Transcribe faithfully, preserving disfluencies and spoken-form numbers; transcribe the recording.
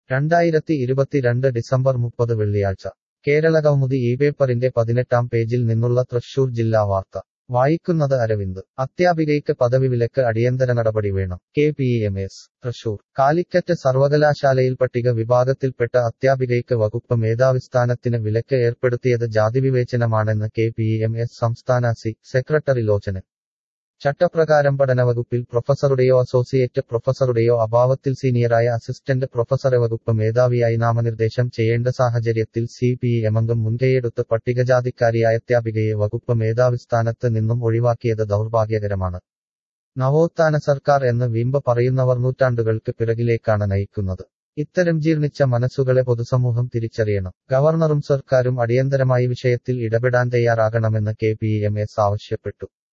രണ്ടായിരത്തി ഇരുപത്തിരണ്ട് ഡിസംബർ മുപ്പത് വെള്ളിയാഴ്ച കേരളകൗമുദി ഈ പേപ്പറിന്റെ പതിനെട്ടാം പേജിൽ നിന്നുള്ള തൃശൂർ ജില്ലാ വാർത്ത വായിക്കുന്നത് അരവിന്ദ്. അധ്യാപികയ്ക്ക് പദവി വിലക്ക് അടിയന്തര നടപടി വേണം. K P M S Thrissur. Calicut സർവകലാശാലയിൽ പട്ടിക വിഭാഗത്തിൽപ്പെട്ട അധ്യാപികയ്ക്ക് വകുപ്പ് മേധാവിസ്ഥാനത്തിന് വിലക്ക് ഏർപ്പെടുത്തിയത് ജാതിവിവേചനമാണെന്ന് കെ പി എം എസ് സംസ്ഥാന സി സെക്രട്ടറി ലോചന്. ചട്ടപ്രകാരം പഠനവകുപ്പിൽ പ്രൊഫസറുടെയോ അസോസിയേറ്റ് പ്രൊഫസറുടെയോ അഭാവത്തിൽ സീനിയറായ അസിസ്റ്റന്റ് പ്രൊഫസറെ വകുപ്പ് മേധാവിയായി നാമനിർദ്ദേശം ചെയ്യേണ്ട സാഹചര്യത്തിൽ സി പി എം അംഗം മുൻകൈയെടുത്ത് പട്ടികജാതിക്കാരിയായ അധ്യാപികയെ വകുപ്പ് മേധാവിസ്ഥാനത്ത് നിന്നും ഒഴിവാക്കിയത് ദൗർഭാഗ്യകരമാണ്. നവോത്ഥാന സർക്കാർ എന്ന് വീമ്പ് പറയുന്നവർ നൂറ്റാണ്ടുകൾക്ക് പിറകിലേക്കാണ് നയിക്കുന്നത്. ഇത്തരം ജീർണിച്ച മനസ്സുകളെ പൊതുസമൂഹം തിരിച്ചറിയണം. ഗവർണറും സർക്കാരും അടിയന്തരമായി വിഷയത്തിൽ ഇടപെടാൻ തയ്യാറാകണമെന്ന് കെ പി എം എസ് ആവശ്യപ്പെട്ടു.